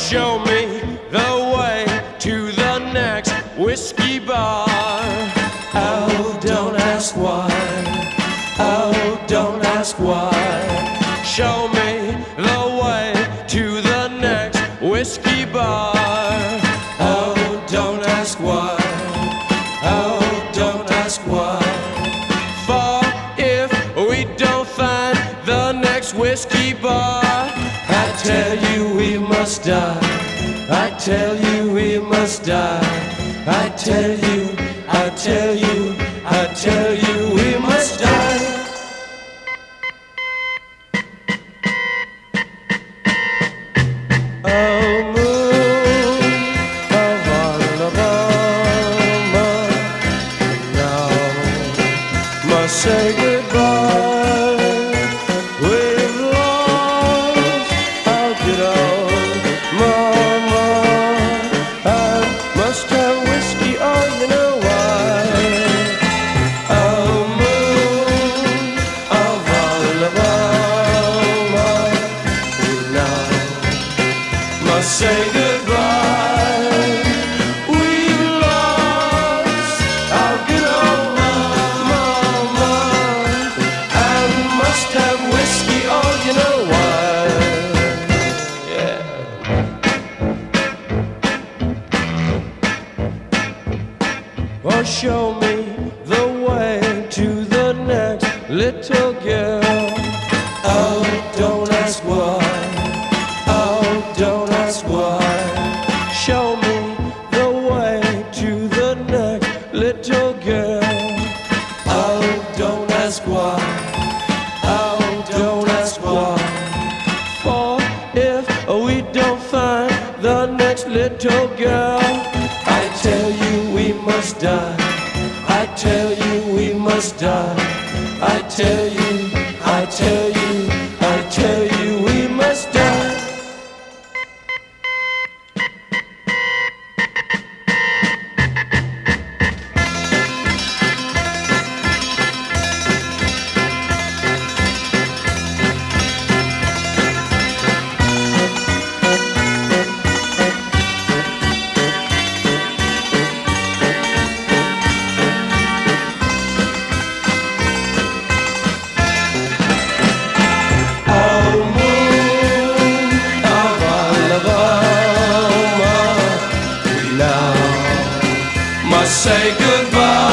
show me the way to the next whiskey bar. Oh, don't ask why. Oh, don't ask why. Show me the way to the next whiskey bar. Oh, don't ask why. Oh, don't ask why. For if we don't find the next whiskey bar, I tell you we must die. I tell you we must die. I tell you, I tell you, I tell you we must die. Oh, moon of Alabama, now must say goodbye. We've lost our good old mama. I must have whiskey, oh, you know why. Oh, moon of Alabama, now must say goodbye. We've lost our good old mama, and must have whiskey, oh, you know why. Yeah. Or show me the way to the next little girl. Oh, don't ask why. Oh, don't ask why. Show me the way to the next little girl. Oh, don't ask why. Oh, don't ask why. For if we don't find the next little girl, I tell you we must die. I tell you we must die. I tell you, I tell you, I tell you we must die. Oh, moon of Alabama, we now must say goodbye.